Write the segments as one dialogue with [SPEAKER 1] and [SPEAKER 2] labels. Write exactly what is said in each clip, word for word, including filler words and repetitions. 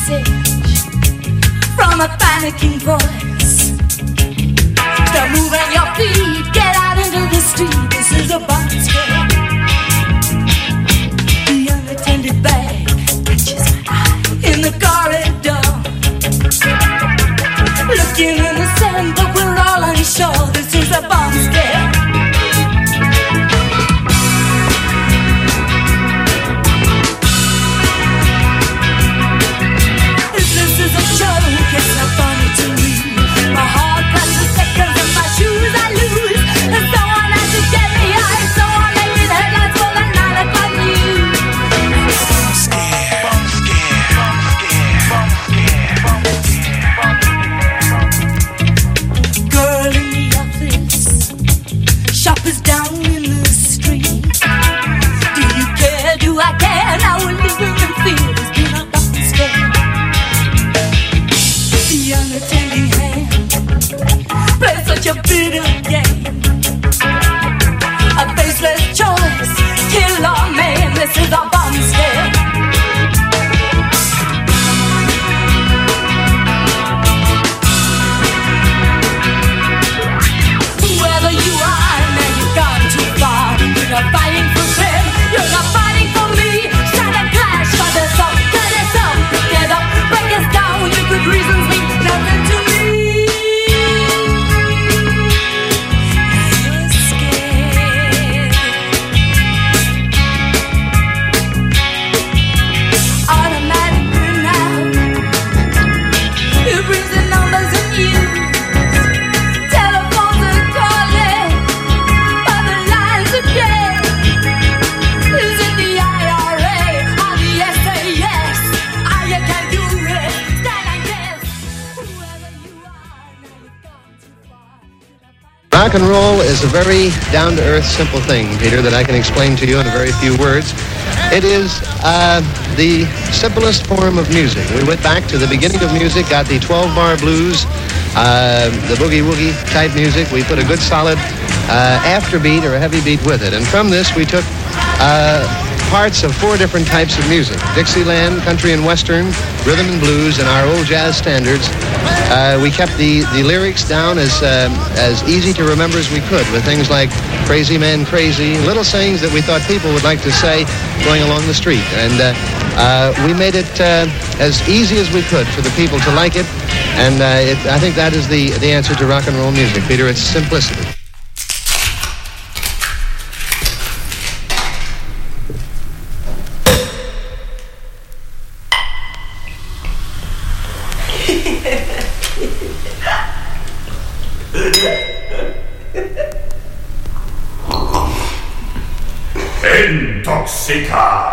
[SPEAKER 1] message from a panicking voice. Start moving your feet, get out into the street. This is a bomb scare. The unattended bag catches my eye in the corridor. Looking innocent, but we're all unsure. This is a bomb scare. If this is a joke, it's not funny to me. My heart passes seconds and my shoes I lose. And someone has to get me high, so I'm making headlines for the nine o'clock news. Bomb scare, bomb scare, bomb scare, bomb scare, bomb scare. Girl in the office, shoppers down in the street. Do you care? Do I care? Now we're living in fear. It's been a bomb scare. The unattending hand plays such a bitter game. A faceless choice, kill or maim. This is a bomb scare. Whoever you are, man, you've gone too far. You're not fighting for them, you're not fighting for me. Shatter clash, cut us up, cut us up, pick it up, break us down. Your good reasons mean nothing to me. You're scared. Automatic burnout. It brings the numbers in use. Telephones are calling, other lines are dead. Is it the I R A or the S A S? Ah, you can do it. Stand and guess. Whoever you are, now you've gone too far.
[SPEAKER 2] Rock and roll is a very down-to-earth, simple thing, Peter, that I can explain to you in a very few words. It is uh, the simplest form of music. We went back to the beginning of music, got the twelve-bar blues, uh, the boogie-woogie type music. We put a good solid uh, afterbeat or a heavy beat with it. And from this, we took uh, parts of four different types of music: Dixieland, country and western, rhythm and blues, and our old jazz standards. Uh, we kept the, the lyrics down as um, as easy to remember as we could, with things like "Crazy Man, Crazy," little sayings that we thought people would like to say going along the street. And uh, uh, we made it uh, as easy as we could for the people to like it. And uh, it, I think that is the, the answer to rock and roll music, Peter. It's simplicity.
[SPEAKER 3] Intoxica.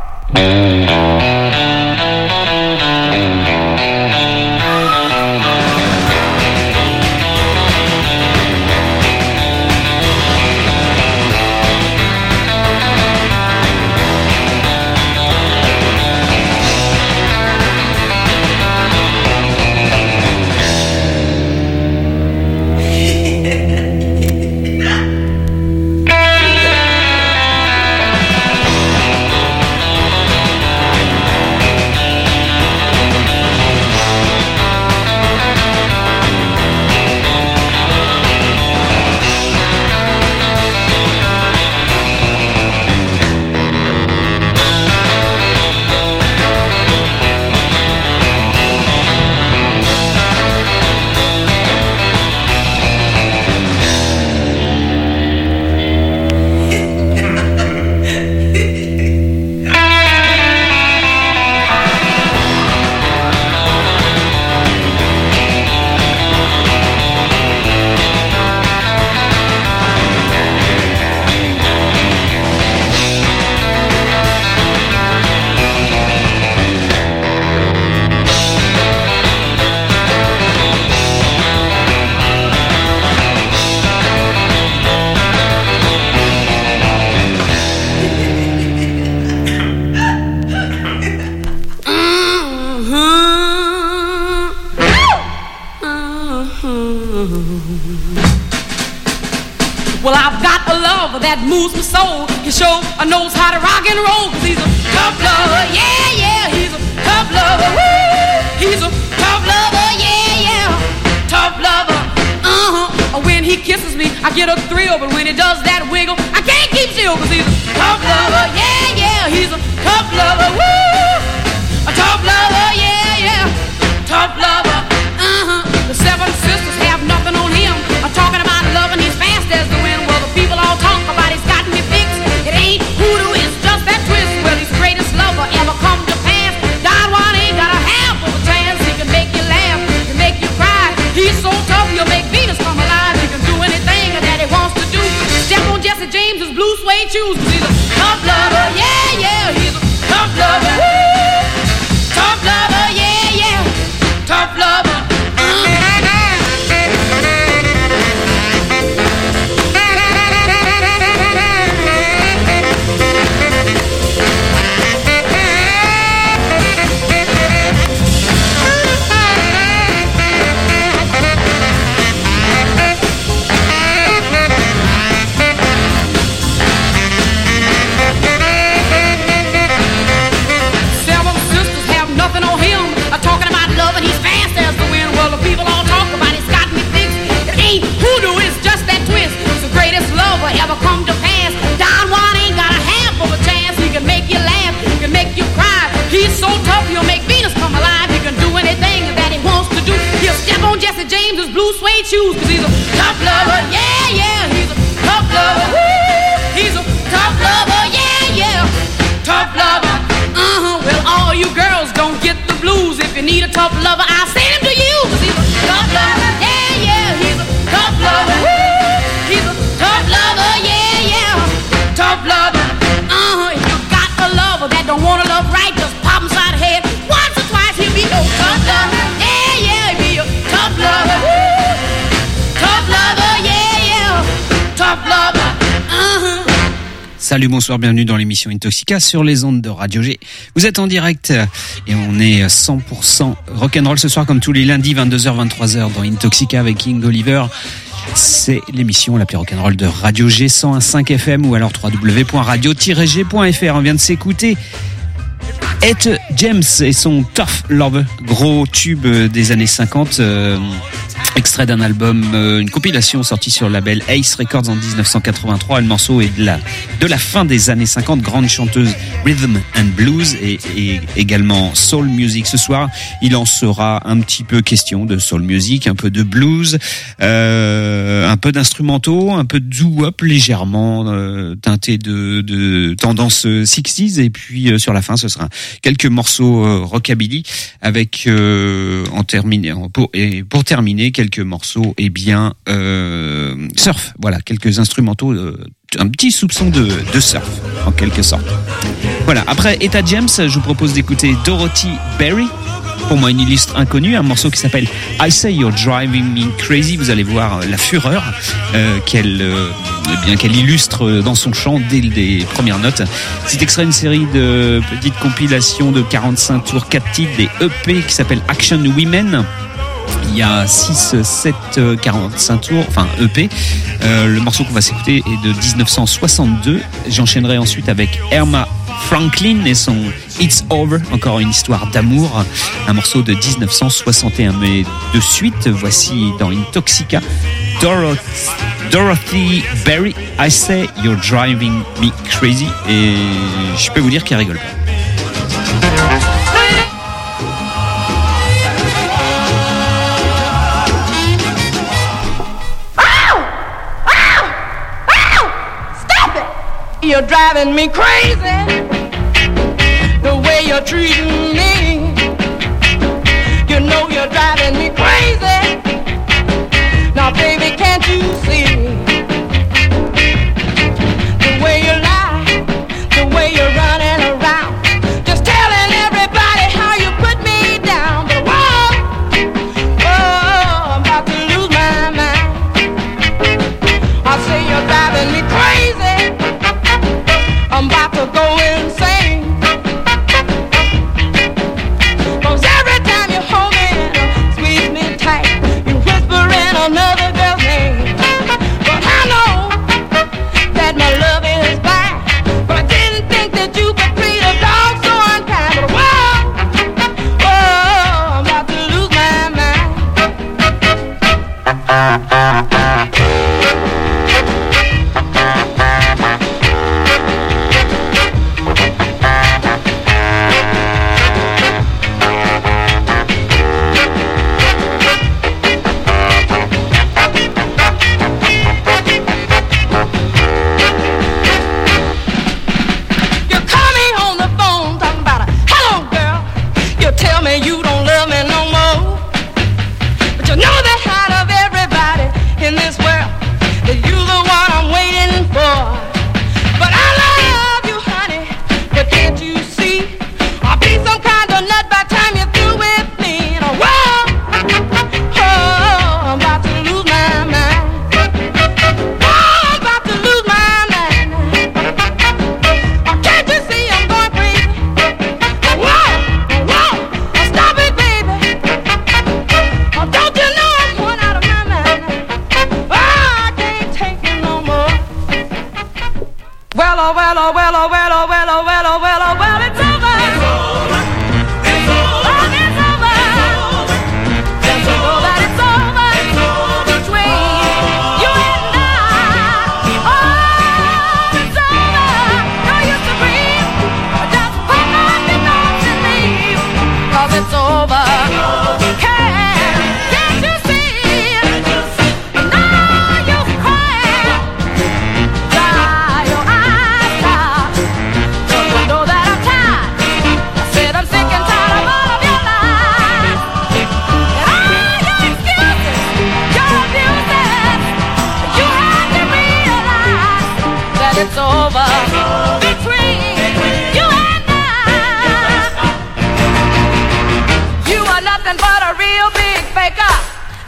[SPEAKER 4] Well, I've got a love that moves my soul. He sure knows how to rock and roll. 'Cause he's a tough lover, yeah, yeah, he's a tough lover. Woo! I get a thrill, but when he does that wiggle, I can't keep still, cause he's a tough lover, yeah, yeah, he's a tough lover, woo! A tough lover, yeah, yeah, tough lover, uh-huh. The seven sisters have nothing on him. I'm talking about loving he's fast as the wind. Well, the people all talk about he's got me fixed. It ain't hoodoo, it's just that twist. Well, he's the greatest lover ever come to pass. Don Juan ain't got a half of a chance. He can make you laugh, he can make you cry. He's so tough, he'll make Venus come alive. He can do anything that he wants to do. Step on Jesse James's blue suede shoes, cause he's a tough lover, yeah, yeah, he's a tough lover, woo! Tough lover, yeah, yeah, tough lover. Ever come to pass. Don Juan ain't got a half of a chance. He can make you laugh, he can make you cry. He's so tough, he'll make Venus come alive. He can do anything that he wants to do. He'll step on Jesse James's blue suede shoes, cause he's a tough lover, yeah, yeah, he's a tough lover, woo! He's a tough lover, yeah, yeah, tough lover, uh-huh. Well, all you girls don't get the blues. If you need a tough lover, I'll send him to you, cause he's a tough lover, yeah, yeah, he's a tough lover, woo! He's a tough lover, yeah, yeah, tough lover, uh-huh. If you got a lover that don't wanna love right, just pop him side head. Once or twice, he'll be no tough lover, yeah, yeah, he'll be a tough lover, woo! Tough lover, yeah, yeah, tough lover, uh-huh.
[SPEAKER 3] Salut, bonsoir, bienvenue dans l'émission Intoxica sur les ondes de Radio G. Vous êtes en direct et on est cent pour cent rock'n'roll ce soir comme tous les lundis vingt-deux heures vingt-trois heures dans Intoxica avec King Oliver. C'est l'émission la plus rock'n'roll de Radio G cent un virgule cinq F M ou alors w w w point radio tiret g point f r. On vient de s'écouter Etta James et son Tough Love, gros tube des années cinquante, euh, extrait d'un album, euh, une compilation sortie sur le label Ace Records en dix-neuf cent quatre-vingt-trois. Le morceau est de la, de la fin des années cinquante, grande chanteuse rhythm and blues et, et également soul music. Ce soir, il en sera un petit peu question de soul music, un peu de blues, euh, un peu d'instrumentaux, un peu de doo-wop légèrement euh, teinté de, de tendance sixties et puis euh, sur la fin, ce sera quelques morceaux euh, rockabilly avec euh, en terminé pour et pour terminer quelques morceaux et eh bien euh, surf, voilà, quelques instrumentaux, euh, un petit soupçon de, de surf en quelque sorte. Voilà, après Etta James, je vous propose d'écouter Dorothy Berry, pour moi une illustre inconnue, un morceau qui s'appelle I Say You're Driving Me Crazy. Vous allez voir la fureur euh, qu'elle euh, eh bien qu'elle illustre dans son chant dès les premières notes. C'est extrait d'une série de petites compilations de quarante-cinq tours, quatre titres, des E P qui s'appelle Action Women. Il y a six, sept, quarante-cinq tours, enfin E P. Euh, le morceau qu'on va s'écouter est de dix-neuf cent soixante-deux. J'enchaînerai ensuite avec Erma Franklin et son It's Over, encore une histoire d'amour, un morceau de dix-neuf cent soixante et un. Mais de suite, voici dans Intoxica Dorothy, Dorothy Berry, I Say You're Driving Me Crazy, et je peux vous dire qu'elle rigole pas.
[SPEAKER 5] You're driving me crazy, the way you're treating me. You know you're driving me crazy. Now baby, can't you see? The way you lie, the way you're running around, just telling everybody how you put me down. But whoa, whoa, I'm about to lose my mind. I say you're driving me crazy, I'm about to go insane.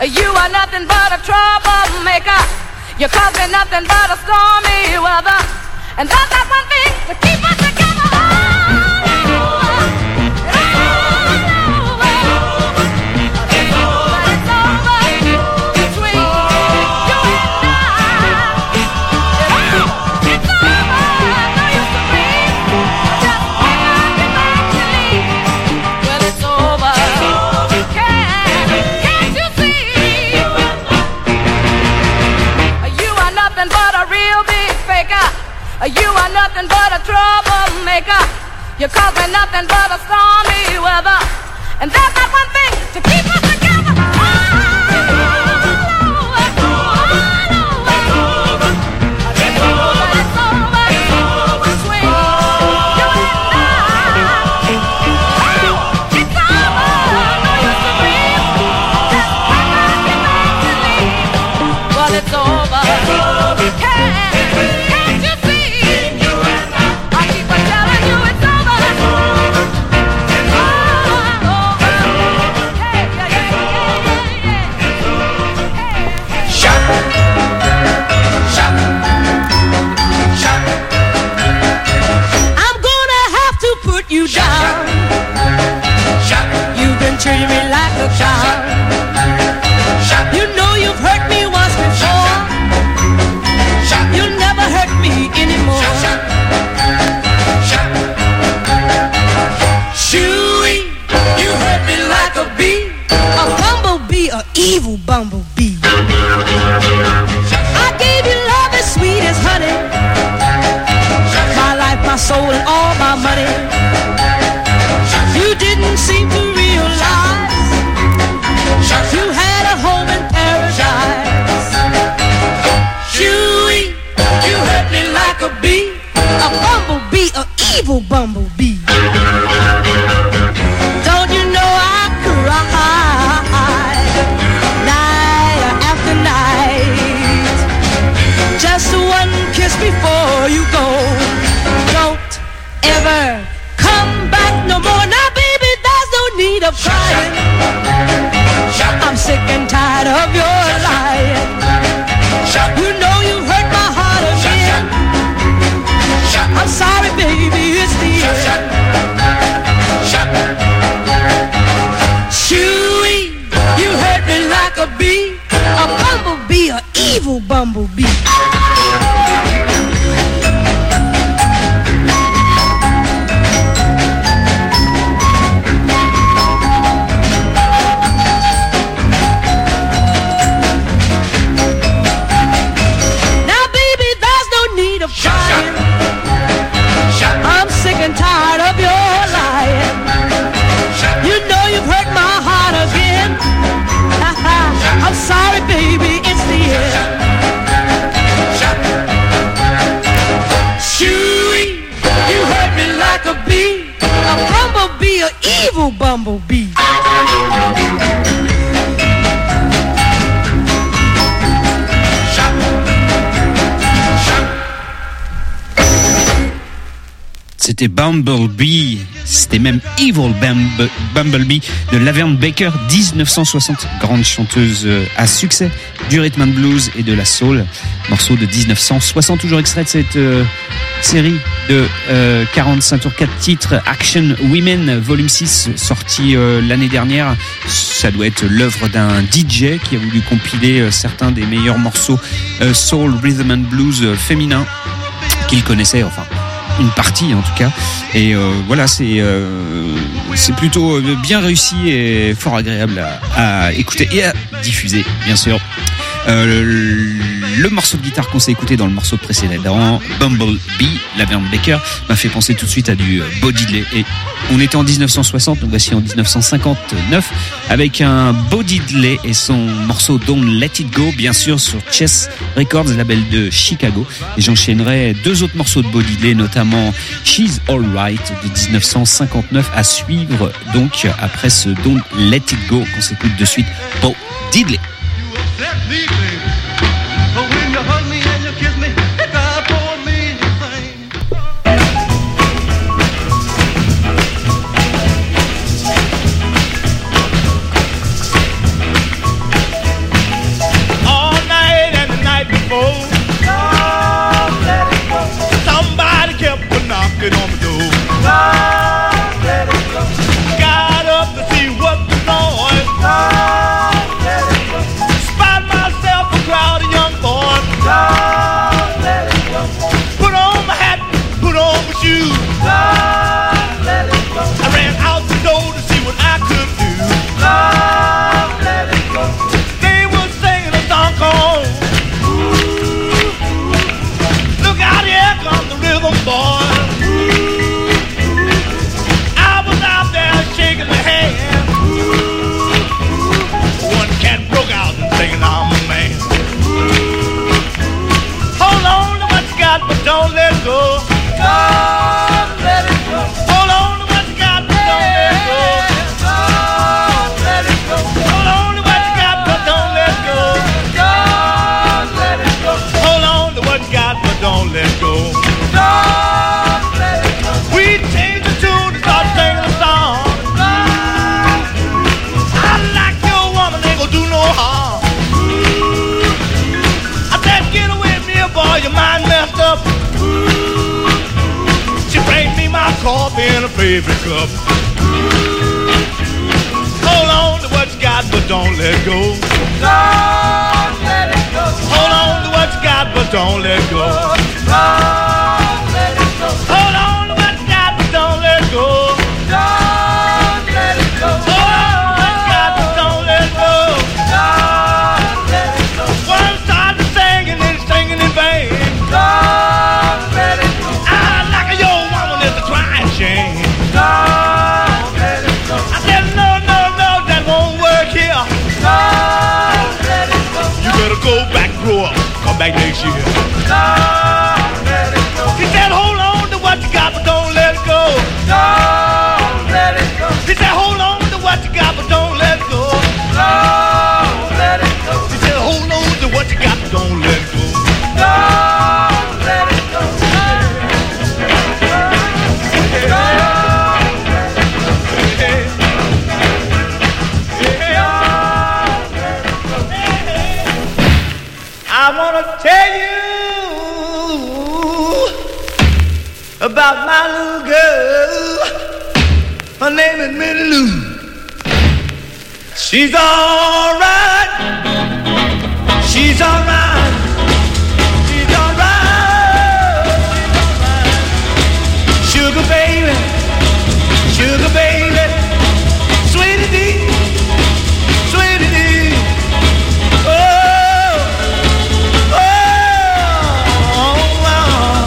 [SPEAKER 1] You are nothing but a troublemaker. You cause me nothing but a stormy weather. And that's not one thing to keep us together. All over, all over. It's over, it's over between you and I. It's over, it's over. No use to breathe. Just pick up your bags and leave. Well, it's over. Can't, can't you see? You are nothing but a real big faker. You are nothing but a troublemaker. You cause me nothing but a stormy weather. And that's not one thing to keep us together. Treating me like a child. You know you've hurt me once before. You'll never hurt me anymore. Shooey, you hurt me like a bee, a bumblebee, a evil bumblebee. I gave you love as sweet as honey, my life, my soul, and all my money. You didn't seem to you had a home in paradise. Shooey, you hurt me like a bee, a bumblebee, a evil bumblebee. Don't you know I cried night after night? Just one kiss before you go. Don't ever come back no more. Now, baby, there's no need of crying. I'm sick and tired of your lying. You know you hurt my heart again. I'm sorry, baby, it's the end. Shooey, you hurt me like a bee, a bumblebee, a evil bumblebee. I'm sick and tired of your lying. You know you've hurt my heart again. I'm sorry, baby, it's the end. Shooey, you hurt me like a bee, a bumblebee, an evil bumblebee.
[SPEAKER 3] C'était Bumblebee, c'était même Evil Bumble, Bumblebee de Laverne Baker, dix-neuf cent soixante, grande chanteuse à succès du rhythm and blues et de la soul, morceau de dix-neuf cent soixante, toujours extrait de cette euh, série de euh, quarante-cinq tours, quatre titres, Action Women, volume six, sorti euh, l'année dernière. Ça doit être l'œuvre d'un D J qui a voulu compiler euh, certains des meilleurs morceaux euh, soul, rhythm and blues euh, féminins qu'il connaissait, enfin une partie en tout cas, et euh, voilà, c'est euh, c'est plutôt bien réussi et fort agréable à, à écouter et à diffuser, bien sûr. Euh, le, le morceau de guitare qu'on s'est écouté dans le morceau précédent, Bumblebee, Laverne Baker, m'a fait penser tout de suite à du Bo Diddley. Et on était en dix-neuf cent soixante, donc voici en dix-neuf cent cinquante-neuf avec un Bo Diddley et son morceau Don't Let It Go, bien sûr sur Chess Records, label de Chicago. Et j'enchaînerai deux autres morceaux de Bo Diddley, notamment She's Alright de dix-neuf cent cinquante-neuf, à suivre donc après ce Don't Let It Go qu'on s'écoute de suite, Bo Diddley.
[SPEAKER 6] Let me, baby. But when you hug me and you kiss me, you cry for me, you sing. favorite club. Hold on to what you got, but don't let go.
[SPEAKER 5] Don't let it go.
[SPEAKER 6] Hold on to what you got, but don't let go.
[SPEAKER 5] Don't let it go.
[SPEAKER 6] Hold on to what you got, but don't let go.
[SPEAKER 5] Don't let it go.
[SPEAKER 6] Hold on to what you got, but don't let go.
[SPEAKER 5] Don't let it go.
[SPEAKER 6] One started singing and singing in vain.
[SPEAKER 5] Don't let it go.
[SPEAKER 6] I like a young woman is a crying shame.
[SPEAKER 5] Don't let it go.
[SPEAKER 6] I said no, no, no, that won't work here.
[SPEAKER 5] Don't let it go.
[SPEAKER 6] You better go back, grow up, come back next year.
[SPEAKER 5] Don't let it go.
[SPEAKER 6] He said hold on to what you got, but don't let it go.
[SPEAKER 5] Don't let it go.
[SPEAKER 6] He said hold on to what you got, but don't let it go.
[SPEAKER 5] Don't let it go.
[SPEAKER 6] He said hold on to what you got, but don't let it go.
[SPEAKER 5] Don't let it go.
[SPEAKER 6] I want to tell you about my little girl. Her name is Minnie Lou. She's all right. She's all right. She's all right. Sugar baby, sugar baby, sweetie dee, sweetie dee. Oh, oh, oh,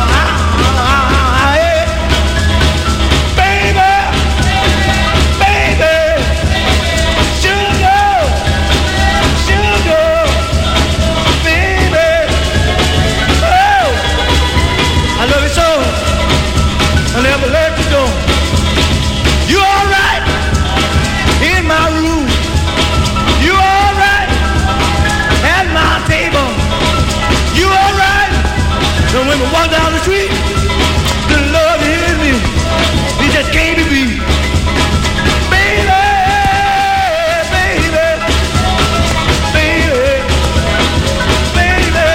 [SPEAKER 6] ah, yeah. Baby, baby, sugar, sugar, baby. Oh, I love you so. I never let you go. You all right in my room? You all right at my table? You all right? And when we walk down the street, the love hit me. It just can't be beat. Baby, baby, baby, baby.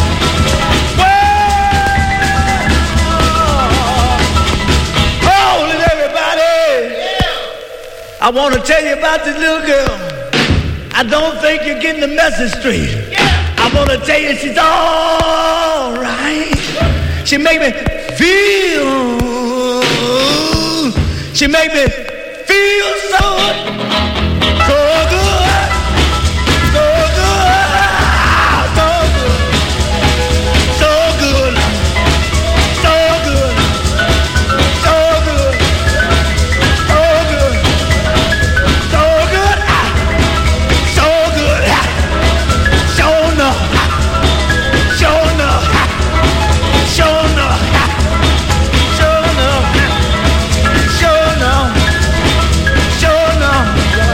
[SPEAKER 6] Whoa. Hold it, everybody. I want to tell you about this little girl. I don't think you're getting the message straight. I want to tell you she's all right. She make me feel. She make me feel so, so good, so good, so good, so good, so good, so good, so good, so good, so good, sure enough, sure enough, sure enough, sure enough, sure enough, sure enough.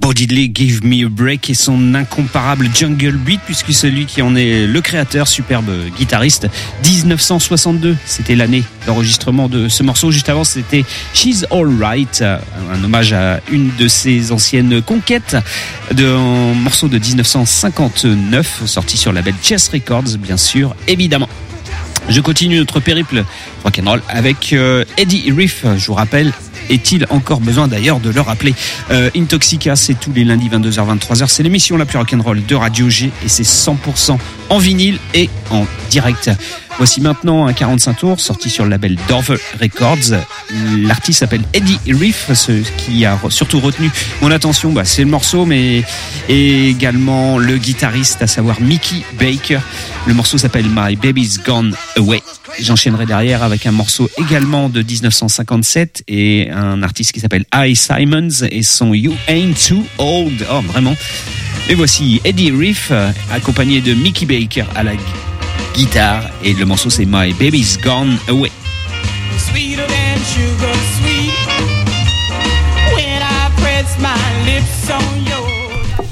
[SPEAKER 3] Bo Diddley, Give Me a Break et son incomparable Jungle Beat, puisque celui qui en est le créateur, superbe guitariste. dix-neuf cent soixante-deux, c'était l'année d'enregistrement de ce morceau. Juste avant, c'était She's Alright, un hommage à une de ses anciennes conquêtes, de, un morceau de dix-neuf cent cinquante-neuf, sorti sur le label Chess Records, bien sûr, évidemment. Je continue notre périple rock'n'roll avec euh, Eddie Riff, je vous rappelle. Est-il encore besoin d'ailleurs de le rappeler? euh, Intoxica, c'est tous les lundis vingt-deux heures vingt-trois heures. C'est l'émission la plus rock'n'roll de Radio G et c'est cent pour cent en vinyle et en direct. Voici maintenant un quarante-cinq tours sorti sur le label Dover Records. L'artiste s'appelle Eddie Riff. Ce qui a surtout retenu mon attention, bah, c'est le morceau, mais également le guitariste, à savoir Mickey Baker. Le morceau s'appelle My Baby's Gone Away. J'enchaînerai derrière avec un morceau également de dix-neuf cent cinquante-sept et un artiste qui s'appelle I. Simons et son You Ain't Too Old. Oh, vraiment. Et voici Eddie Riff accompagné de Mickey Baker à la guitare et le morceau c'est My Baby's Gone Away.
[SPEAKER 5] Sweeter than sugar sweet when I press my lips on yours.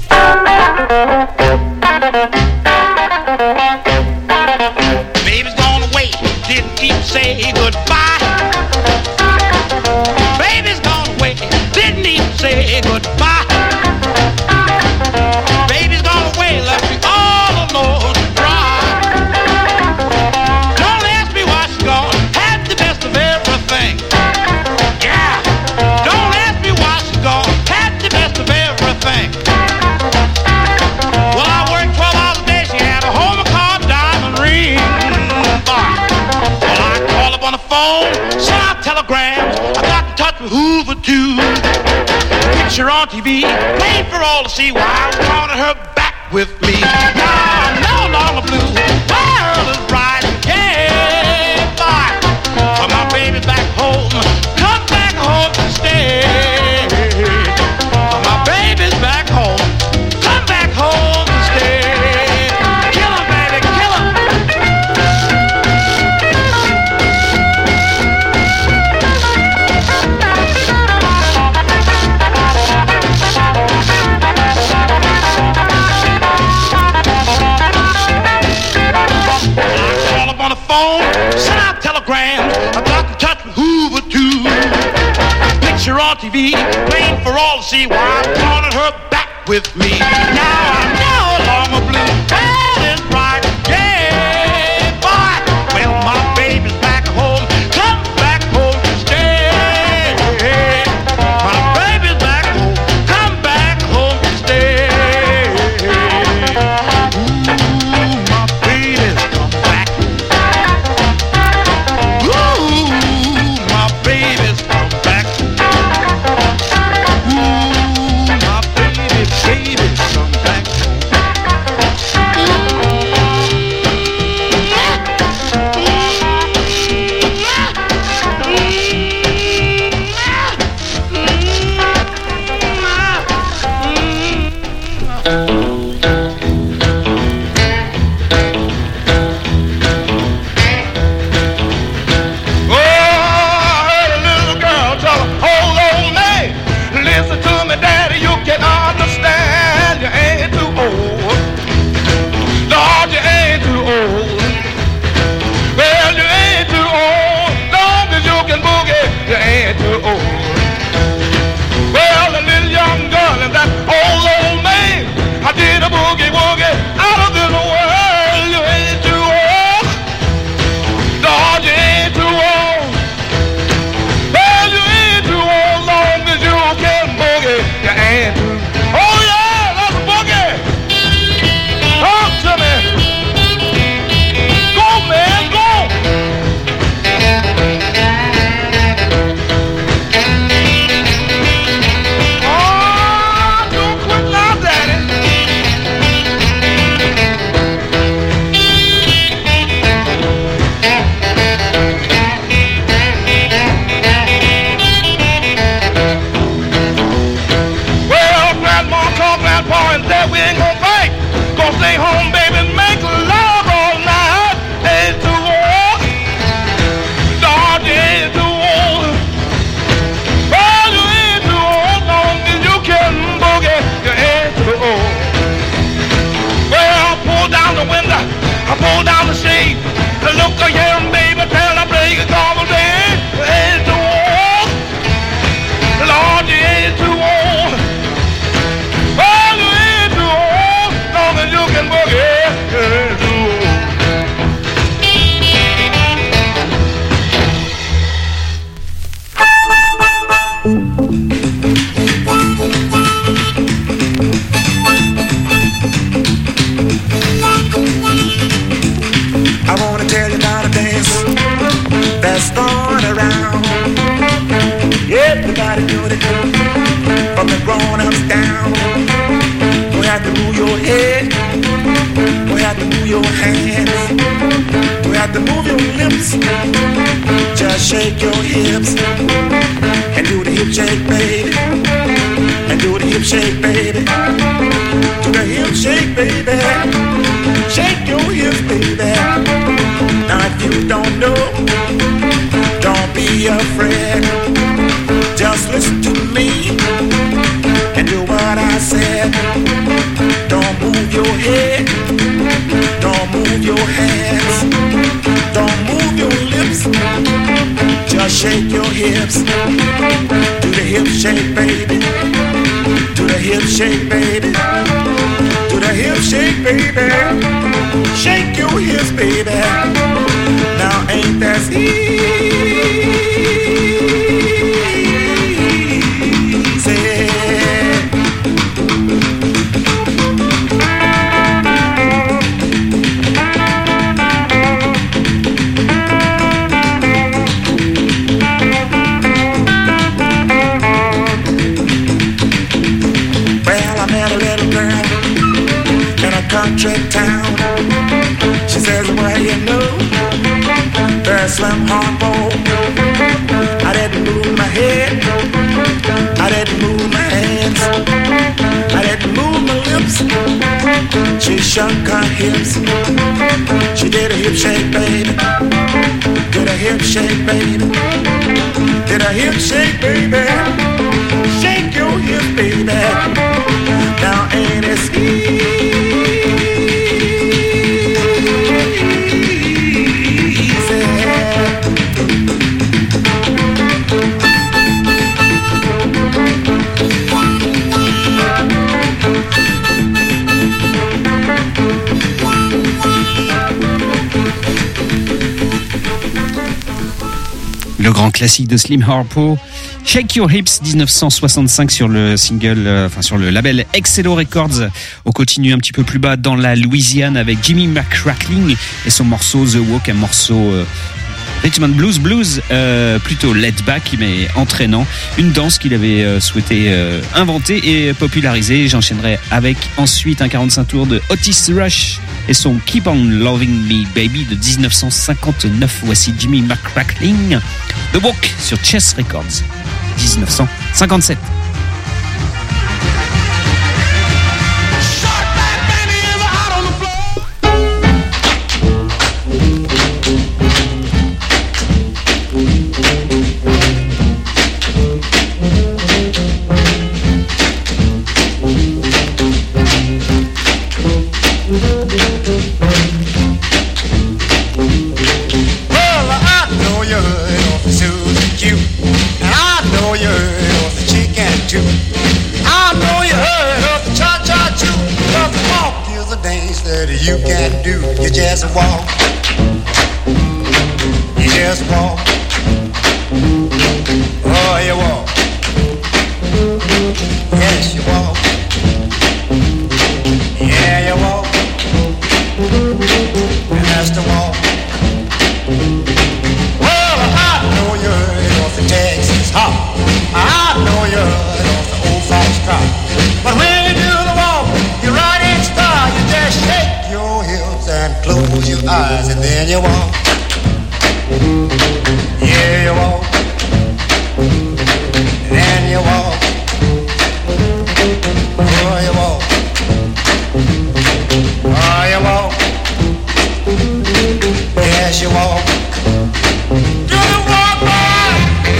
[SPEAKER 6] Baby's gone away, didn't even say goodbye. Baby's gone away, didn't even say goodbye. Baby's gone away, left me all alone to cry. Don't ask me why she's gone, had the best of everything. Yeah, don't ask me why she's gone, had the best of everything. Well, I worked twelve hours a day, she had a home car, diamond ring. Well, I call up on the phone, send out telegrams, I got in touch with Hoover too. Picture on T V, played for all to see why I wanted her back with me. Now I'm no longer blue, my earl is bright, yeah, bye. But my baby's back home, come back home to stay. But my baby's back home, come back home to stay. Kill him, baby, kill him. Send out telegrams, I got in touch with Hoover too. Picture on T V, playing for all to see why I wanted her back with me. Now I'm no longer blue, bad and bright, yeah, boy. Well, my baby's back home, come back home to stay. My baby's back home, come back home to stay. Ooh, my baby's come back. Ooh, my baby's come back. Ooh, my baby, baby's come back. Boogie. head. You have to move your hands. You have to move your lips. Just shake your hips and do the hip shake, baby. And do the hip shake, baby. Do the hip shake, baby. Shake your hips, baby. Now if you don't know, don't be afraid. Just listen to me and do what I said. Don't move your head. Don't move your hands. Don't move your lips. Just shake your hips. Do the hip shake, baby. Do the hip shake, baby. Do the hip shake, baby. Shake your hips, baby. Now ain't that easy? Country town. She says, well, you know, there's Slim Harpo. I didn't move my head. I didn't move my hands. I didn't move my lips. She shook her hips. She did a hip shake, baby. Did a hip shake, baby. Did a hip shake, baby. Shake your hip, baby. Now ain't it easy?
[SPEAKER 3] Le grand classique de Slim Harpo, Shake Your Hips, dix-neuf cent soixante-cinq sur le single, euh, enfin sur le label Excello Records. On continue un petit peu plus bas dans la Louisiane avec Jimmy McCrackling et son morceau The Walk, un morceau euh, Rhythm and Blues Blues, euh, plutôt laid back mais entraînant, une danse qu'il avait euh, souhaité euh, inventer et populariser. J'enchaînerai avec ensuite un quarante-cinq tours de Otis Rush et son Keep on Loving Me Baby de dix-neuf cent cinquante-neuf. Voici Jimmy McCrackling, The Walk sur Chess Records, dix-neuf cent cinquante-sept.
[SPEAKER 7] You can do, you just walk, you just walk, oh you walk, yes you walk, yeah you walk, and that's the walk. Well I know you're off the Texas hop, I know you're off the old Fox crop, but when you do the walk, you're right in style, you just shake your hips and close your eyes and then you walk. Yeah, you walk. Then you walk. Oh, you walk. Oh, you walk. Yes, you walk. Do the walk, boy.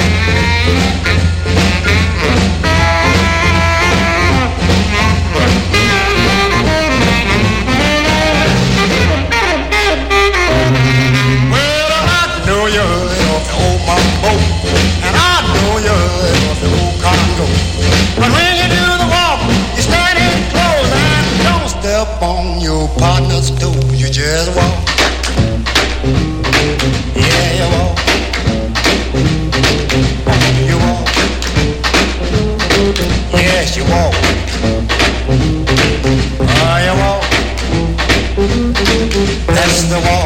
[SPEAKER 7] And I know you're off the old Congo. But when you do the walk, you stand in close and don't step on your partner's toes. You just walk. Yeah, you walk. You walk. Yes, you walk. Oh, you walk. That's the walk.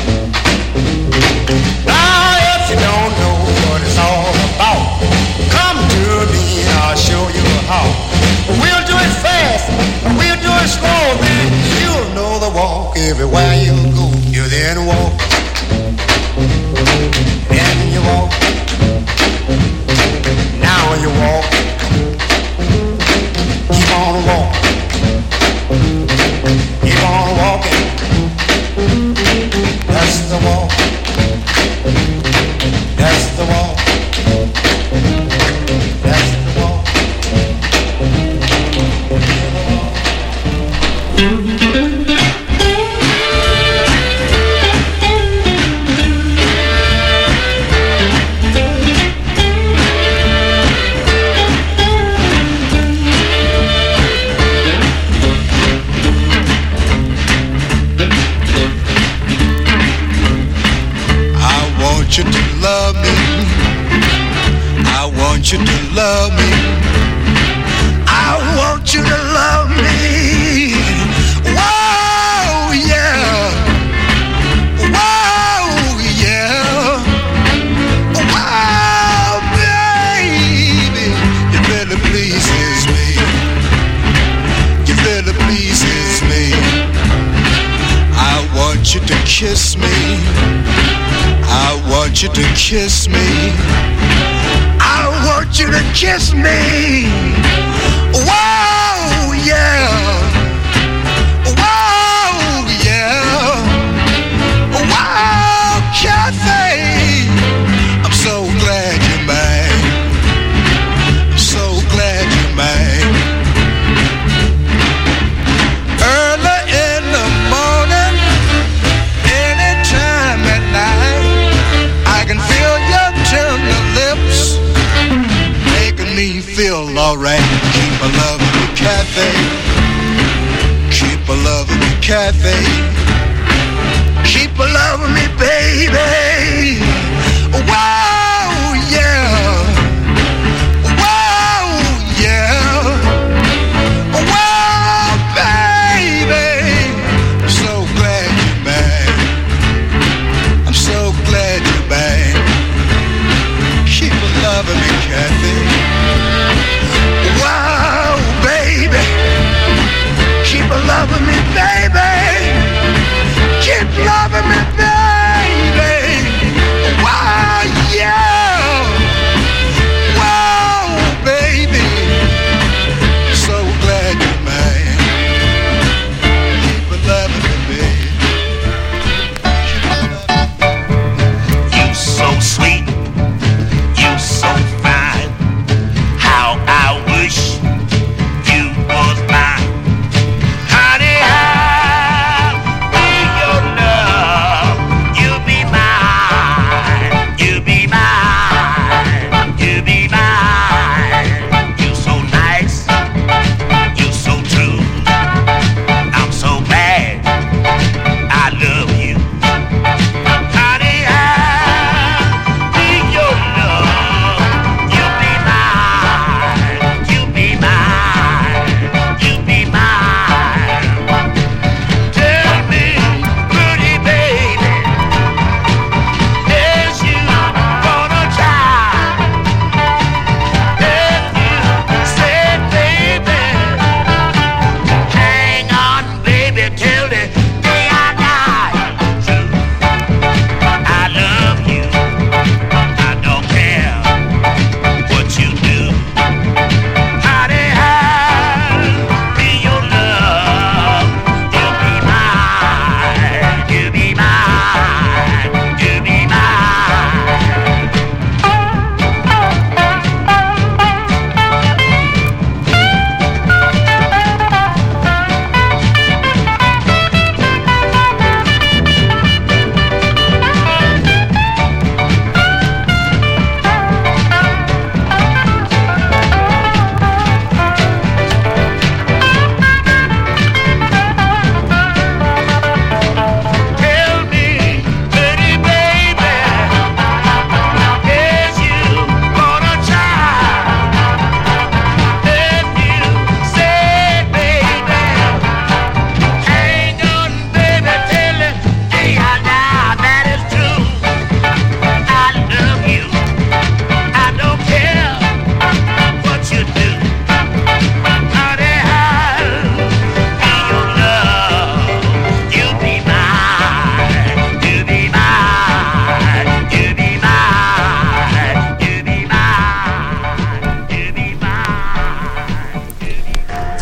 [SPEAKER 7] Now, if you don't know what it's all about, come to me and I'll show you how. We'll do it fast, we'll do it first floor, then you'll know the walk. Everywhere you go, you then walk. Then you walk. Now you walk. Keep on walking. Keep on walking. That's the walk. That's the walk. That's the walk. I want you to love me. I want you to love me. I want you to love me. Whoa, yeah. Whoa, yeah. Wow, baby. You really pleases me. You really pleases me. I want you to kiss me. I want you to kiss me. I want you to kiss me. Whoa, yeah. Whoa, yeah. Wow, Kathy. I'm so glad you're mine. I'm so glad you're mine. Early in the morning, anytime at night, I can feel your tender lips making me feel alright. Keep a loving me, Kathy. Keep a loving me, Kathy. Keep a loving me, baby. Wow, yeah. Wow, yeah. Wow, baby. I'm so glad you're mine. I'm so glad you're mine. Keep loving me, Kathy. Wow, baby. Keep loving me, baby. Keep loving me, baby. Wow, yeah.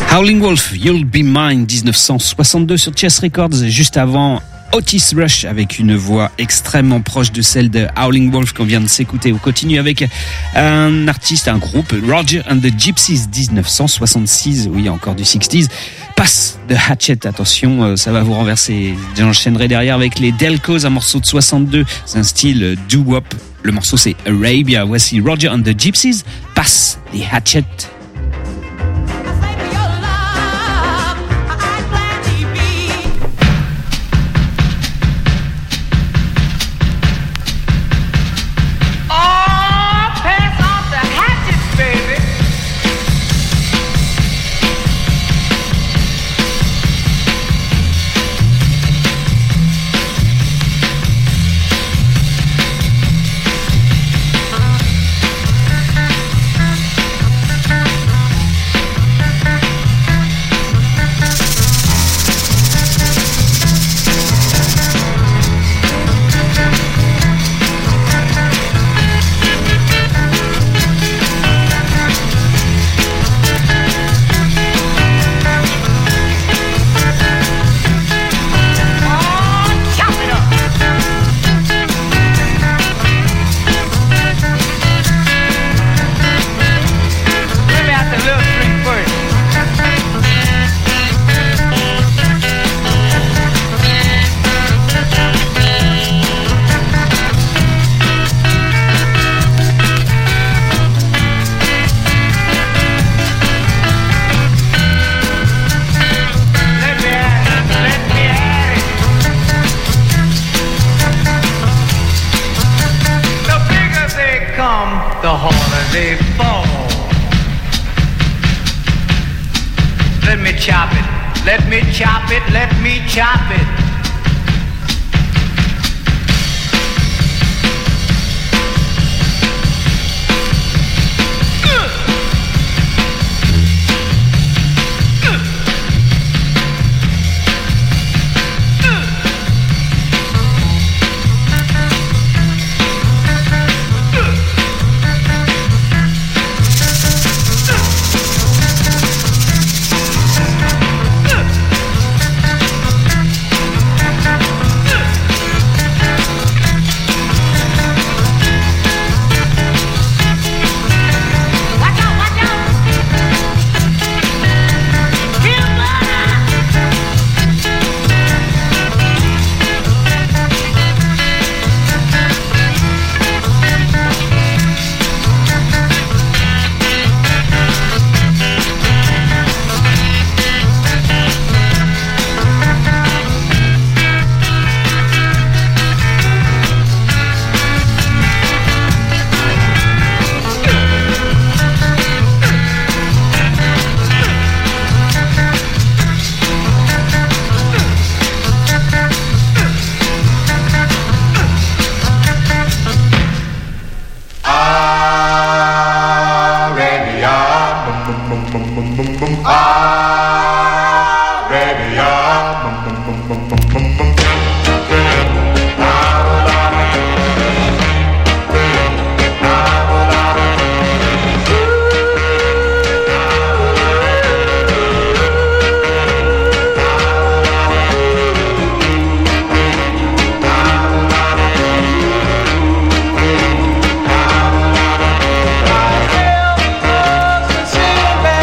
[SPEAKER 3] Howling Wolf, You'll Be Mine, dix-neuf cent soixante-deux sur Chess Records, juste avant Otis Rush avec une voix extrêmement proche de celle de Howling Wolf qu'on vient de s'écouter. On continue avec un artiste, un groupe, Roger and the Gypsies, dix-neuf cent soixante-six, oui encore du soixante. Pass the Hatchet, attention, ça va vous renverser. J'enchaînerai derrière avec les Delcos, un morceau de soixante-deux, c'est un style doo-wop. Le morceau c'est Arabia. Voici Roger and the Gypsies, Pass the Hatchet.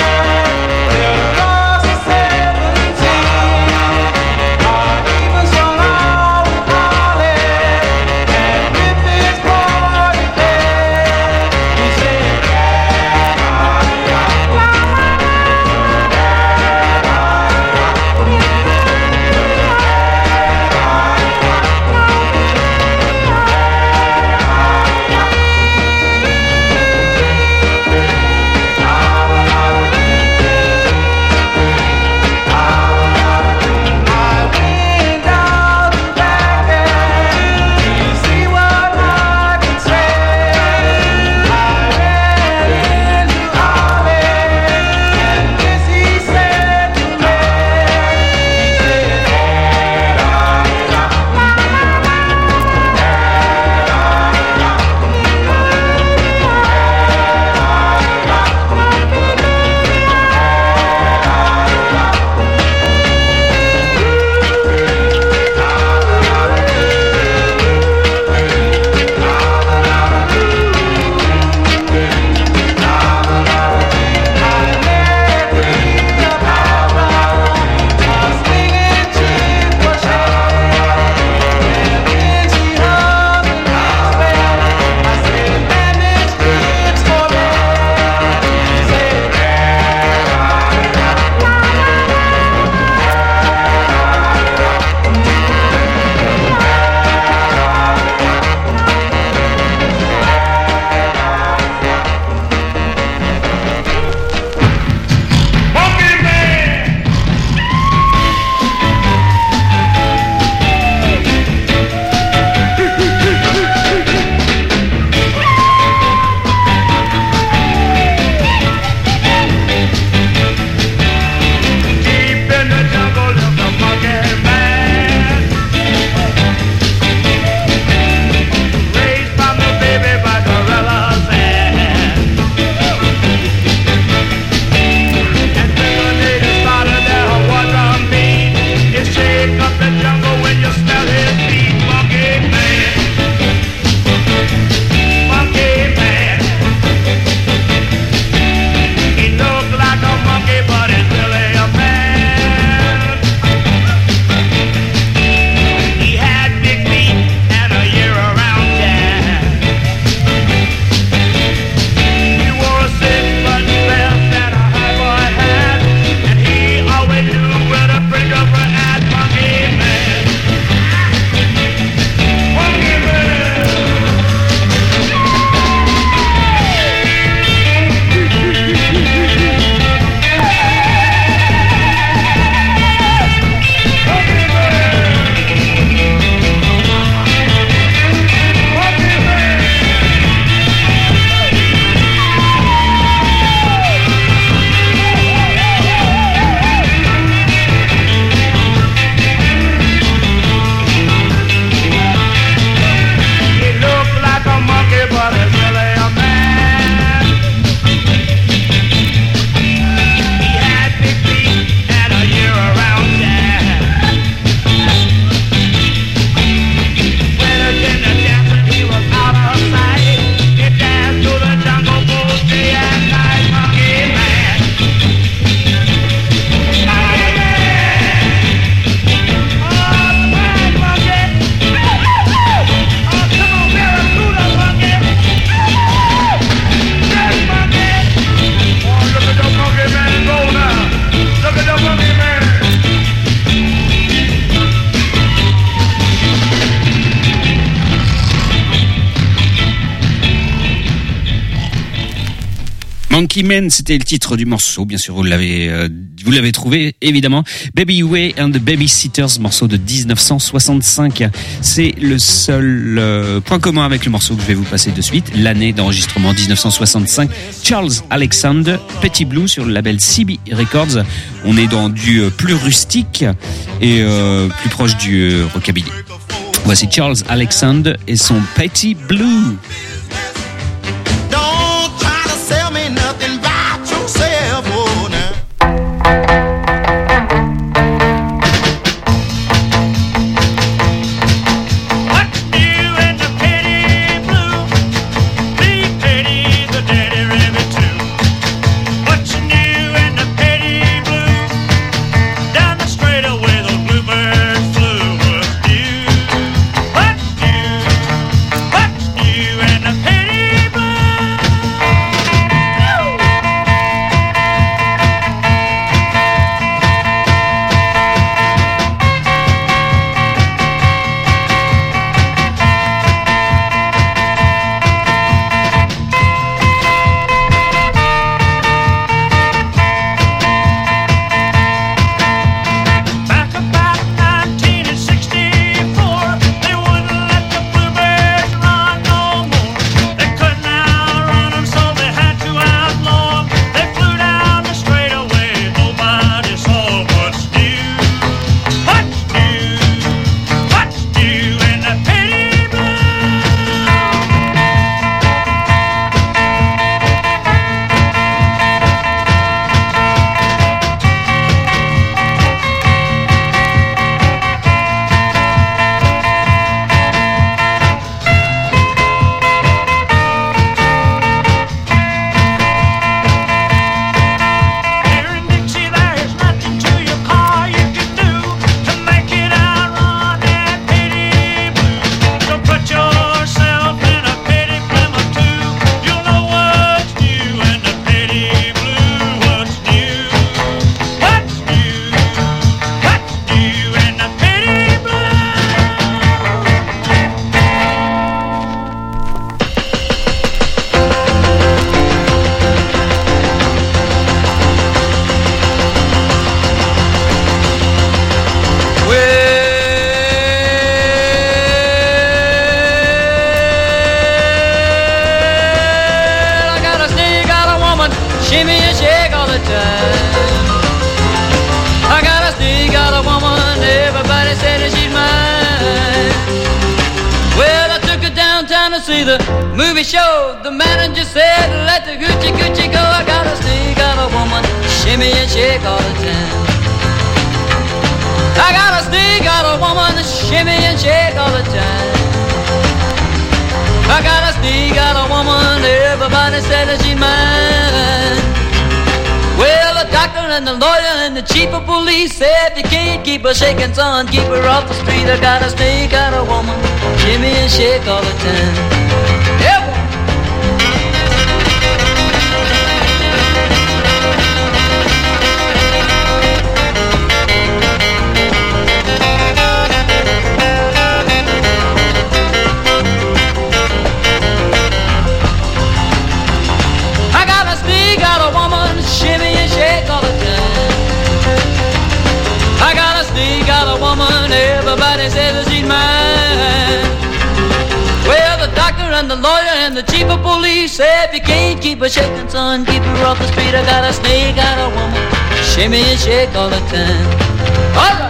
[SPEAKER 5] Across the seventeen,
[SPEAKER 3] Lucky Man, c'était le titre du morceau. Bien sûr, vous l'avez, euh, vous l'avez trouvé, évidemment. Baby Way and the Babysitters, morceau de dix-neuf cent soixante-cinq. C'est le seul euh, point commun avec le morceau que je vais vous passer de suite. L'année d'enregistrement dix-neuf cent soixante-cinq. Charles Alexander, Petit Blue sur le label C B Records. On est dans du euh, plus rustique et euh, plus proche du euh, rockabilly. Voici Charles Alexander et son Petit Blue.
[SPEAKER 8] See the movie show, the manager said, let the hoochie coochie go. I got a stick, got a woman, shimmy and shake all the time. I got a stick, got a woman, shimmy and shake all the time. I got a stick, got a woman, everybody said that she's mine. Well, the doctor and the lawyer and the chief of police said, you can't keep her shaking, son, keep her off the street. I got a stick, got a woman, shimmy and shake all the time. Everybody says that she's mine. Well, the doctor and the lawyer and the chief of police said, if you can't keep her shaking, son, keep her off the street. I got a snake, got a woman, shimmy and shake all the time. All right.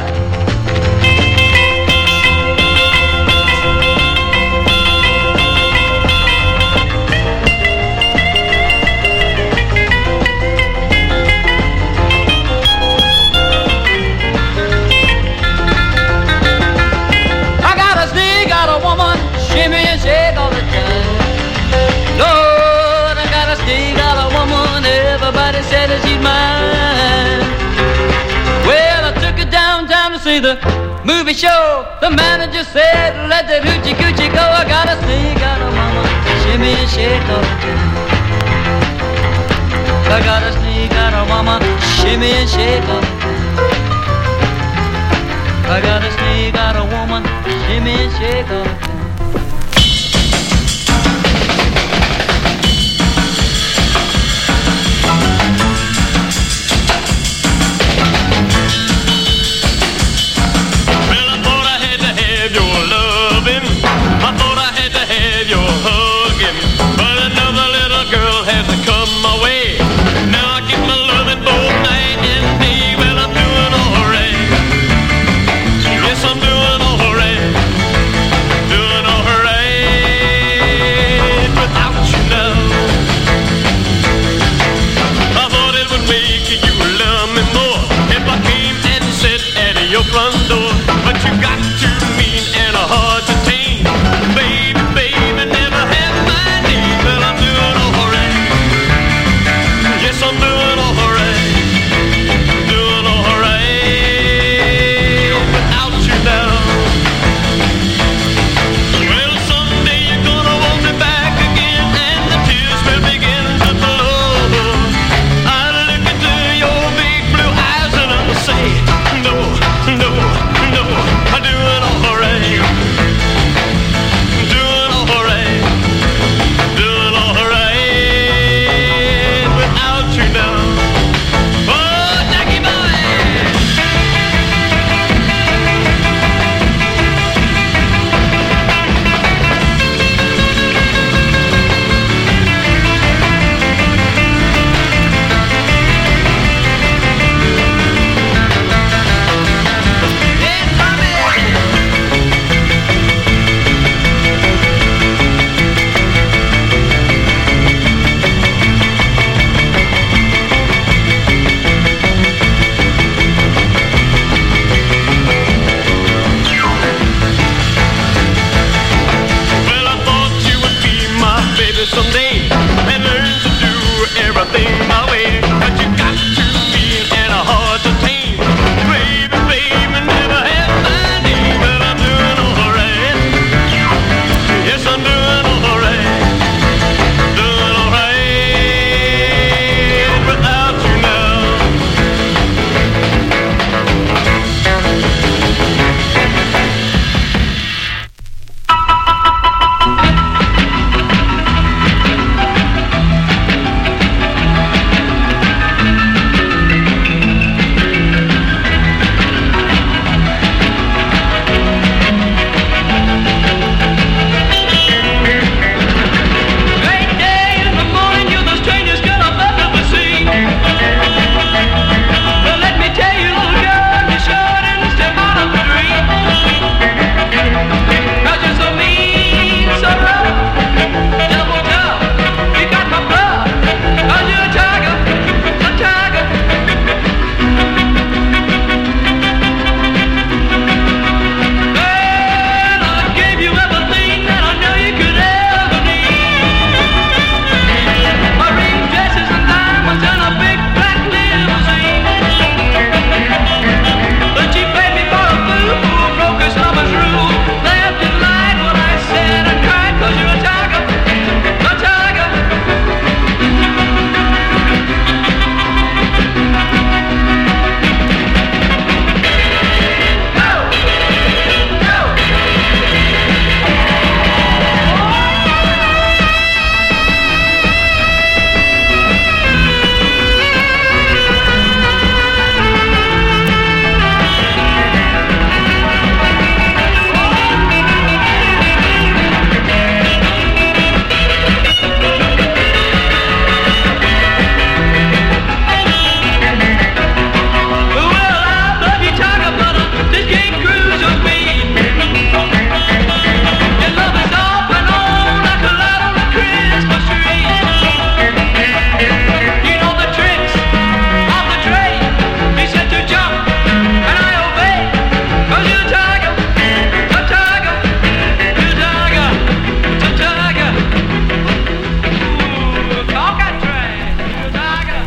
[SPEAKER 8] Everybody said that she's mine. Well, I took her downtown to see the movie show. The manager said, let that hoochie coochie go. I got a snake, got a mama, shimmy and shake all the time. I got a snake, got a mama, shimmy and shake all the time. I got a snake, got a woman, shimmy and shake all the time.
[SPEAKER 9] front door. But you got too mean and hard to tame. Baby, baby, never have my name. But I'm doing alright. Yes, I'm doing alright. Doing alright without you now. Well, someday you're gonna want me back again, and the tears will begin to flow. I'll look into your big blue eyes and I'll say, no, no, no, I'm doing alright. Doing alright. Doing alright without you now. Oh, Jackie boy. Well, I thought you would be my baby someday and learn to do everything my way. But you got too mean and hard to tame. Baby, baby, never had my name. But I'm doing alright. Yes, I'm doing alright. Doing alright without you now. Great day in the morning, you're the strangest girl I've ever seen. Well, let me tell you, little girl, you sure didn't step out of a dream. 'Cause you're so mean, so rough, double tough, you got my blood. 'Cause you're a tiger, a tiger. Well, I gave you everything that I know you could ever need. My ring, dresses, and diamonds, and a big black limousine. But you played me for a fool who broke his lover's rule. Laughed and lied when I said and cried, 'cause you're a tiger, a tiger. Go, go. Well, I love you, tiger, but I just can't cruise your speed. Your love is off and on like a light on a Christmas tree. You know the tricks of the trade. Be set to jump and I obey. 'Cause you're a tiger, a tiger, you're a tiger, a tiger. Ooh, talk and trash, you're a tiger.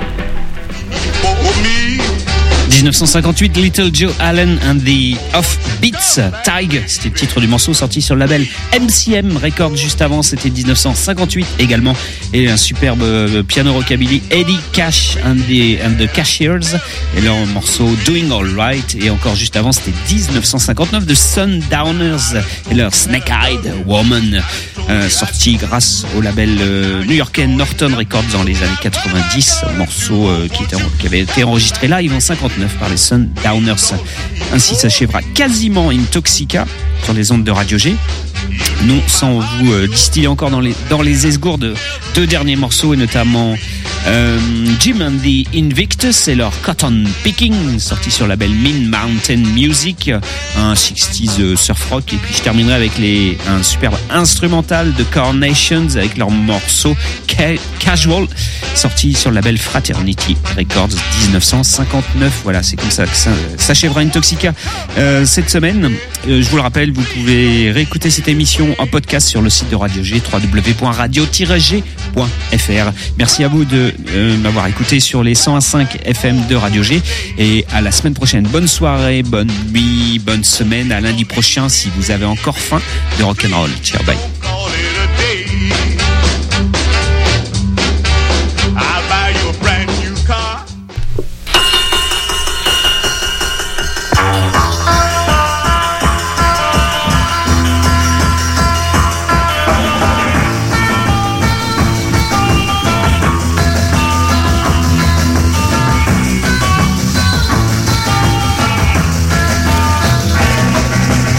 [SPEAKER 3] dix-neuf cent cinquante-huit, Little Joe Allen and the Offbeats, Tig, c'était le titre du morceau sorti sur le label M C M Records. Juste avant, c'était dix-neuf cent cinquante-huit également, et un superbe euh, piano rockabilly, Eddie Cash and the, and the Cashiers, et leur morceau Doing Alright. Et encore juste avant, c'était dix-neuf cent cinquante-neuf de Sundowners et leur Snake Eyed Woman, euh, sorti grâce au label euh, new-yorkais Norton Records dans les années quatre-vingt-dix, un morceau euh, qui, était, qui avait été enregistré live en cinquante-neuf par les Sundowners. Ainsi s'achèvera quasiment Intoxica sur les ondes de Radio G. non sans vous euh, distiller encore dans les, dans les esgourdes deux derniers morceaux, et notamment euh, Jim and the Invictus et leur Cotton Picking, sorti sur le label Mean Mountain Music, un soixante surf rock. Et puis je terminerai avec les, un superbe instrumental de Carnations avec leur morceau Ca- Casual, sorti sur le label Fraternity Records dix-neuf cent cinquante-neuf. Voilà, c'est comme ça que ça s'achèvera Intoxica euh, cette semaine. Euh, je vous le rappelle, vous pouvez réécouter cette émission en podcast sur le site de Radio G, w w w point radio tiret g point f r. Merci à vous de euh, m'avoir écouté sur les cent un virgule cinq F M de Radio G, et à la semaine prochaine. Bonne soirée, bonne nuit, bonne semaine, à lundi prochain si vous avez encore faim de rock'n'roll. Ciao, bye.